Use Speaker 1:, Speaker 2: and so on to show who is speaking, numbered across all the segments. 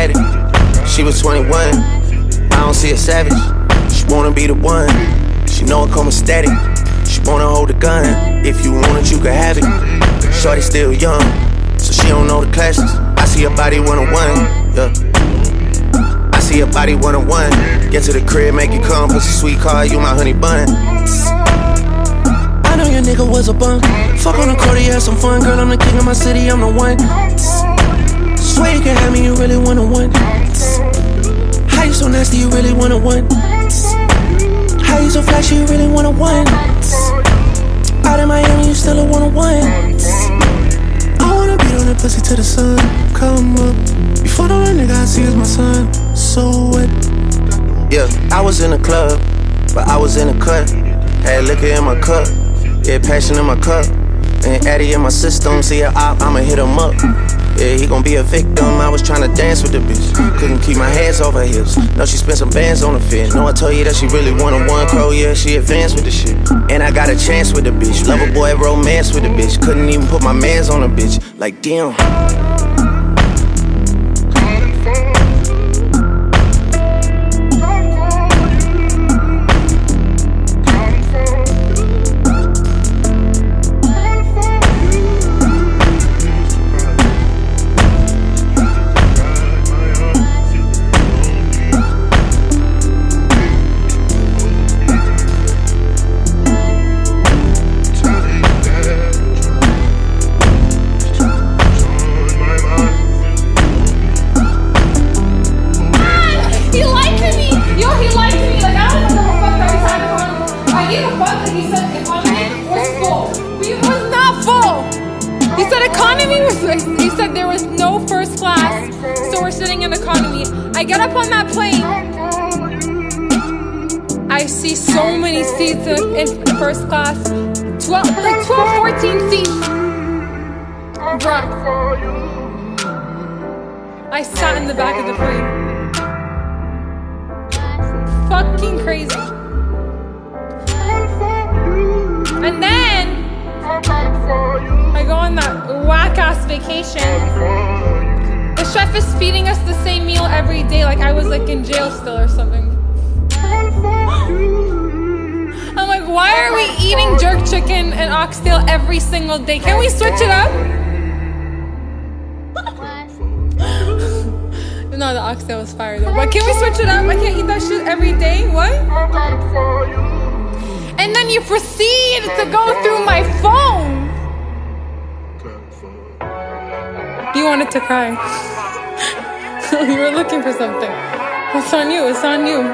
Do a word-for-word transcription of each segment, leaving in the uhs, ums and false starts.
Speaker 1: static. She was twenty-one, I don't see a savage. She wanna be the one, she know it come with static. She wanna hold the gun, if you want it you can have it. Shorty still young, so she don't know the classes. I see her body one-on-one, yeah. I see her body one-on-one. Get to the crib, make it come, pussy sweet car, you my honey bun. I know your nigga was a bum. Fuck on the court, you have some fun. Girl, I'm the king of my city, I'm the one. Swear you can have me, you really one-on-one. How you so nasty, you really one-on-one. How you so flashy, you really one-on-one. Out in Miami, you still a one-on-one. I wanna beat on that pussy till the sun come up. Before the one nigga I see is my son. So what? Yeah, I was in the club, but I was in the cut. Had liquor in my cup, yeah, passion in my cup. And Addy in my system, see a op, I'ma hit him up. Yeah, he gon' be a victim, I was tryna dance with the bitch. Couldn't keep my hands off her hips. No, she spent some bands on the fit. No, I told you that she really one-on-one crow, yeah, she advanced with the shit. And I got a chance with the bitch. Love a boy, romance with the bitch. Couldn't even put my mans on the bitch. Like, damn.
Speaker 2: He said there was no first class, so we're sitting in economy. I get up on that plane. I see so many seats in, in first class. twelve, like twelve, fourteen seats. Bruh. I sat in the back of the plane. Fucking crazy. And then I go on that whack-ass vacation. The chef is feeding us the same meal every day, like I was like in jail still or something. I'm like, why are we eating jerk chicken and oxtail every single day? Can we switch it up? No, the oxtail was fire though. But can we switch it up? I can't eat that shit every day. What? And then you proceed to go through my phone. You wanted to cry. You were looking for something. It's on you. It's on you.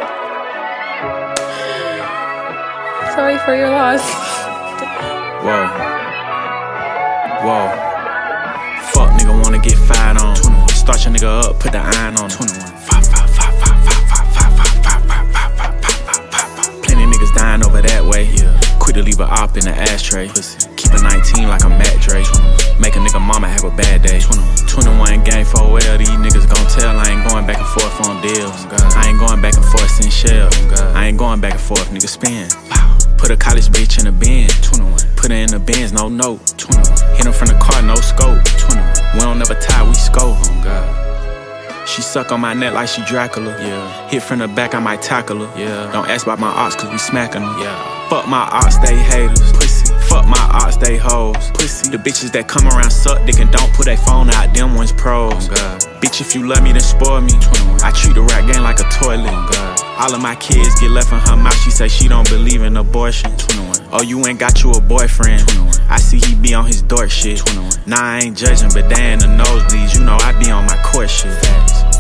Speaker 2: Sorry for your loss.
Speaker 3: Whoa. Whoa. Fuck nigga wanna get fired on. twenty-one. Start your nigga up, put the iron on. twenty-one. Five, five, five, five, five, five, five, five, five, five, five, five, five. Plenty niggas dying over that way. Yeah. Quick to leave a op in the ashtray. Pussy. Keep a nineteen like a Matt Dre. Make a nigga mama have a bad day. twenty-one game for well, these niggas gon' tell. I ain't going back and forth on deals. I ain't going back and forth in shell. I ain't going back and forth, nigga spin. Put a college bitch in a bin. Put her in the bins, no note. Hit him from the car, no scope. We don't never tie, we scope. She suck on my neck like she Dracula. Yeah. Hit from the back, I might tackle her. Yeah. Don't ask about my ops, cause we smacking them. Yeah. Fuck my ops, they haters. Pussy. Fuck my ops, they hoes. Pussy. The bitches that come around suck dick and don't put their phone out, them ones pros. Oh God. Bitch, if you love me, then spoil me. twenty-one. I treat the rap game like a toilet. Oh God. All of my kids get left in her mouth, she say she don't believe in abortion. twenty-one. Oh, you ain't got you a boyfriend. twenty-one. I see he be on his dork shit. twenty-one. Nah, I ain't judging, but they in the nosebleeds, you know I be on my court shit. Facts.